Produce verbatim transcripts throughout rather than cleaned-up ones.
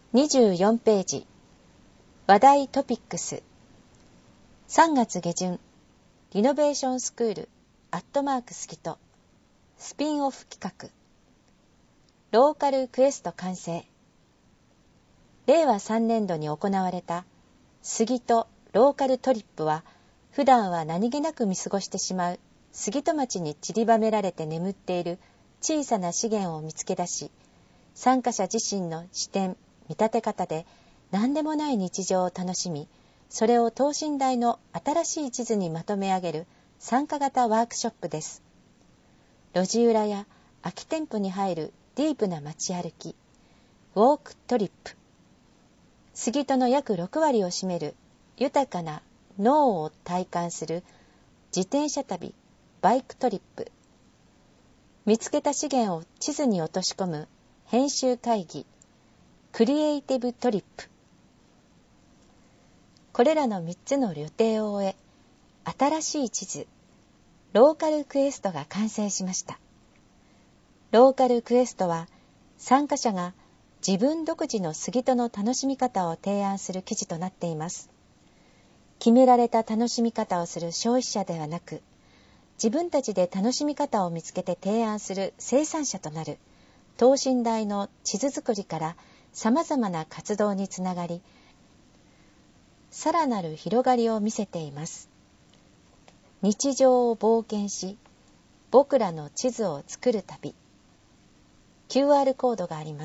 にじゅうよんページ話題トピックスさんがつ下旬リノベーションスクールアットマークスギトスピンオフ企画ローカルクエスト完成。れいわさんねんどに行われたスギトローカルトリップは、普段は何気なく見過ごしてしまうスギト町に散りばめられて眠っている小さな資源を見つけ出し、参加者自身の視点、見立て方で何でもない日常を楽しみ、それを等身大の新しい地図にまとめ上げる参加型ワークショップです。路地裏や空き店舗に入るディープな街歩き、ウォークトリップ。スギトの約ろくわりを占める豊かな脳を体感する自転車旅、バイクトリップ。見つけた資源を地図に落とし込む編集会議、クリエイティブトリップ。これらのみっつの予定を終え、新しい地図、ローカルクエストが完成しました。ローカルクエストは、参加者が自分独自のスギトの楽しみ方を提案する記事となっています。決められた楽しみ方をする消費者ではなく、自分たちで楽しみ方を見つけて提案する生産者となる等身大の地図作りからさまざまな活動につながり、さらなる広がりを見せています。日常を冒険し、僕らの地図を作る旅。キューアール コードがあります。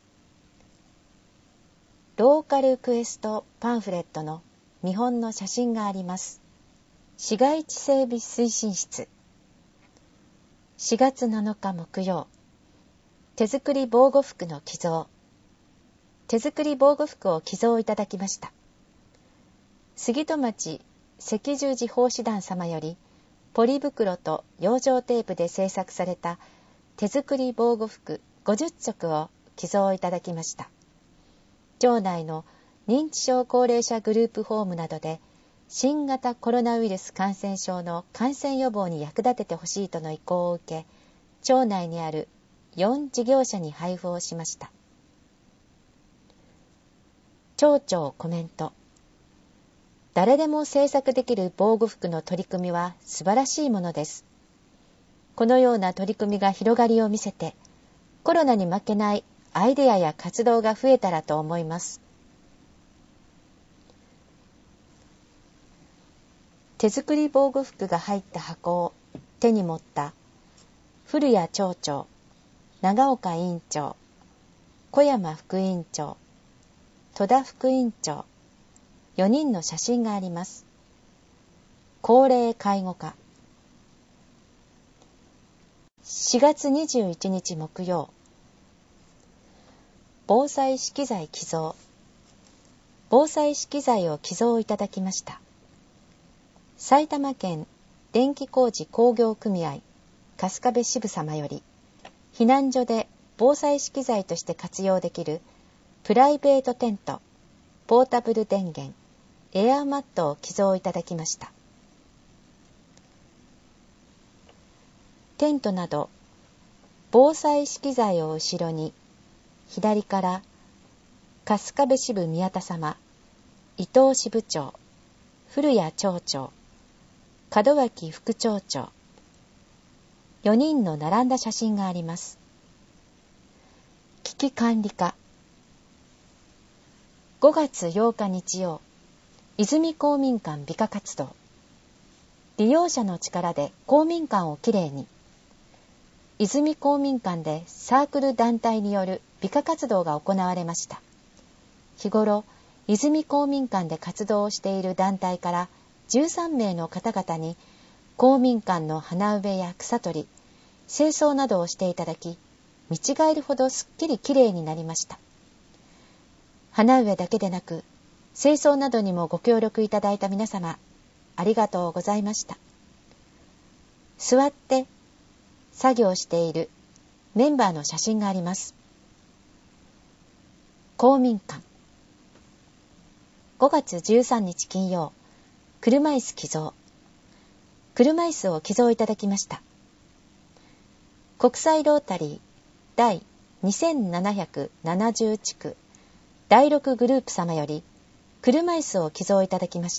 ローカルクエストパンフレットの見本の写真があります。市街地整備推進室。しがつなのか木曜。手作り防護服の寄贈。手作り防護服を寄贈いただきました。杉戸町赤十字奉仕団様より、ポリ袋と養生テープで製作された手作り防護服ごじゅっちょくを寄贈いただきました。町内の認知症高齢者グループホームなどで新型コロナウイルス感染症の感染予防に役立ててほしいとの意向を受け、町内にあるよん事業者に配布をしました。町長コメント。誰でも制作できる防護服の取り組みは素晴らしいものです。このような取り組みが広がりを見せて、コロナに負けないアイデアや活動が増えたらと思います。手作り防護服が入った箱を手に持った古谷町長、長岡委員長、小山副委員長、戸田副委員長、よにんの写真があります。高齢介護課。しがつにじゅういちにち木曜。防災資機材寄贈。防災資機材を寄贈いただきました。埼玉県電気工事工業組合春日部支部様より、避難所で防災資機材として活用できるプライベートテント、ポータブル電源、エアーマットを寄贈いただきました。テントなど防災資機材を後ろに、左から春日部支部宮田様、伊藤支部長、古谷町長、門脇副町長、よにんの並んだ写真があります。危機管理課。ごがつようか日曜、泉公民館美化活動。利用者の力で公民館をきれいに。泉公民館でサークル団体による美化活動が行われました。日頃、泉公民館で活動をしている団体からじゅうさんめいの方々に公民館の花植えや草取り、清掃などをしていただき、見違えるほどすっきりきれいになりました。花植えだけでなく、清掃などにもご協力いただいた皆様、ありがとうございました。座って作業しているメンバーの写真があります。公民館。ごがつじゅうさんにち金曜、車椅子寄贈。車椅子を寄贈いただきました。国際ロータリー第にせんななひゃくななじゅうちくだいろくグループ様より車椅子を寄贈いただきました。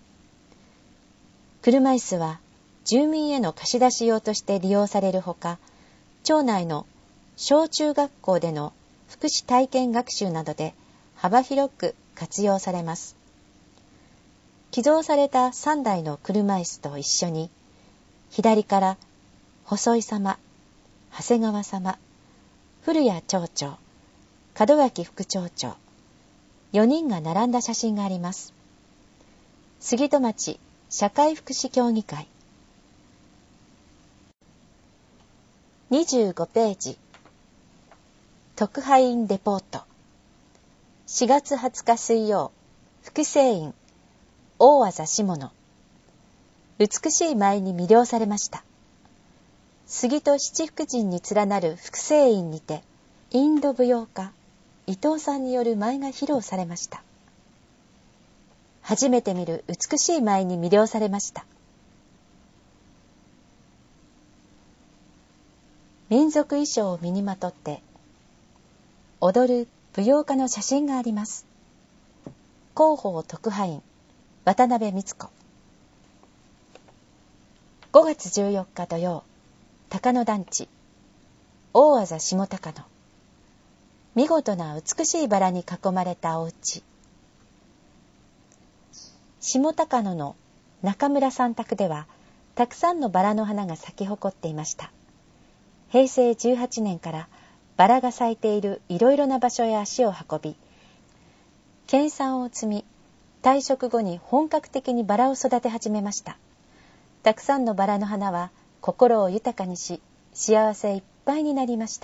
車椅子は住民への貸し出し用として利用されるほか、町内の小中学校での福祉体験学習などで幅広く活用されます。寄贈されたさんだいの車椅子と一緒に、左から細井様、長谷川様、古谷町長、門脇副町長、よにんが並んだ写真があります。杉戸町社会福祉協議会。にじゅうごページ、特派員レポート。しがつはつか水曜、複製員、大技下野。美しい舞に魅了されました。杉戸七福神に連なる複製員にて、インド舞踊家、伊藤さんによる舞が披露されました。初めて見る美しい舞に魅了されました。民族衣装を身にまとって踊る舞踊家の写真があります。広報特派員渡辺光子。ごがつじゅうよっか土曜、高野団地大技下高野。見事な美しいバラに囲まれたお家。下高野の中村さん宅ではたくさんのバラの花が咲き誇っていました。へいせいじゅうはちねんからバラが咲いているいろいろな場所へ足を運び、研鑽を積み、退職後に本格的にバラを育て始めました。たくさんのバラの花は心を豊かにし、幸せいっぱいになりました。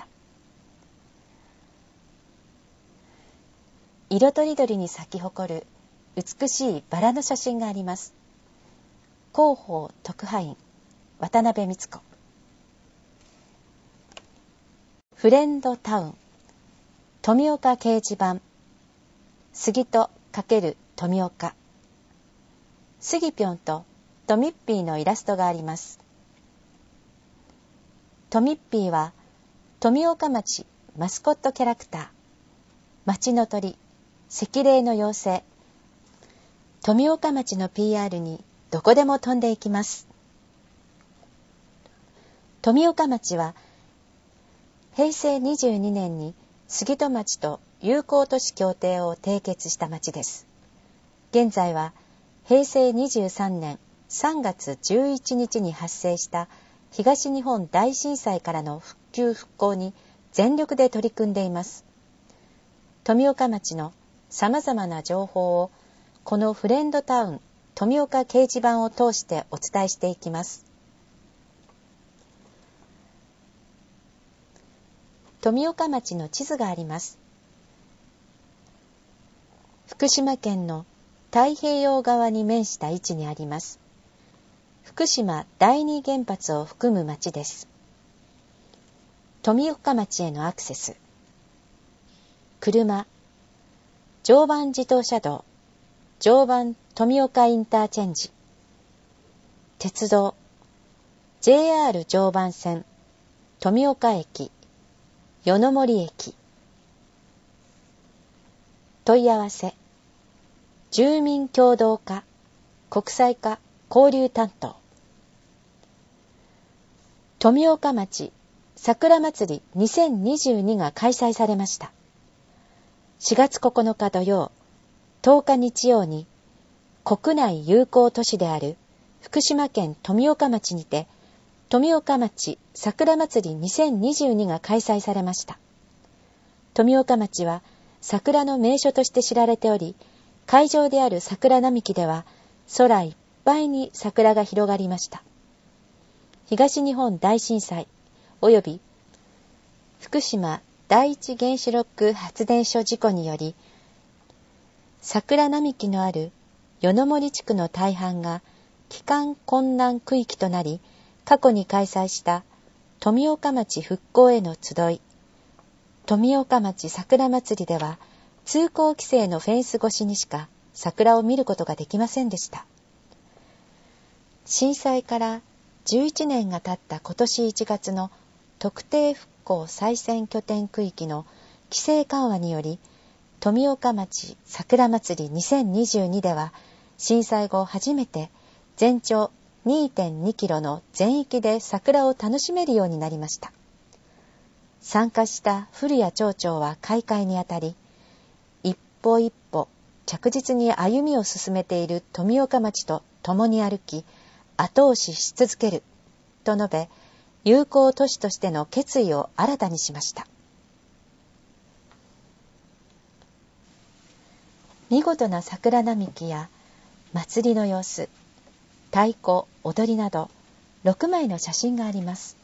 色とりどりに咲き誇る美しいバラの写真があります。広報特派員渡辺光子。フレンドタウン富岡掲示板杉戸×富岡。スギピョンとトミッピーのイラストがあります。トミッピーは富岡町マスコットキャラクター、町の鳥、赤霊の妖精。富岡町の ピーアール にどこでも飛んでいきます。富岡町はへいせいにじゅうにねんに杉戸町と友好都市協定を締結した町です。現在はへいせいにじゅうさんねんさんがつじゅういちにちに発生した東日本大震災からの復旧復興に全力で取り組んでいます。富岡町のさまざまな情報をこのフレンドタウン富岡掲示板を通してお伝えしていきます。富岡町の地図があります。福島県の太平洋側に面した位置にあります。福島第二原発を含む町です。富岡町へのアクセス。車、常磐自動車道、常磐富岡インターチェンジ。鉄道、ジェイアール 常磐線、富岡駅、夜の森駅。問い合わせ、住民協同課、国際課、交流担当。富岡町桜まつりにせんにじゅうにが開催されました。しがつここのか土曜、とおか日曜に国内友好都市である福島県富岡町にて富岡町桜まつりにせんにじゅうにが開催されました。富岡町は桜の名所として知られており、会場である桜並木では空いっぱいに桜が広がりました。東日本大震災及び福島第一原子力発電所事故により、桜並木のある夜の森地区の大半が帰還困難区域となり、過去に開催した富岡町復興への集い、富岡町桜まつりでは、通行規制のフェンス越しにしか桜を見ることができませんでした。震災からじゅういちねんが経った今年いちがつの特定復興再生拠点区域の規制緩和により、 富岡町桜まつりにせんにじゅうにでは、震災後初めて全長 にてんにキロの全域で桜を楽しめるようになりました。参加した古谷町長は開会にあたり、一歩一歩着実に歩みを進めている富岡町と共に歩き、後押しし続けると述べ、友好都市としての決意を新たにしました。見事な桜並木や祭りの様子、太鼓、踊りなどろくまいの写真があります。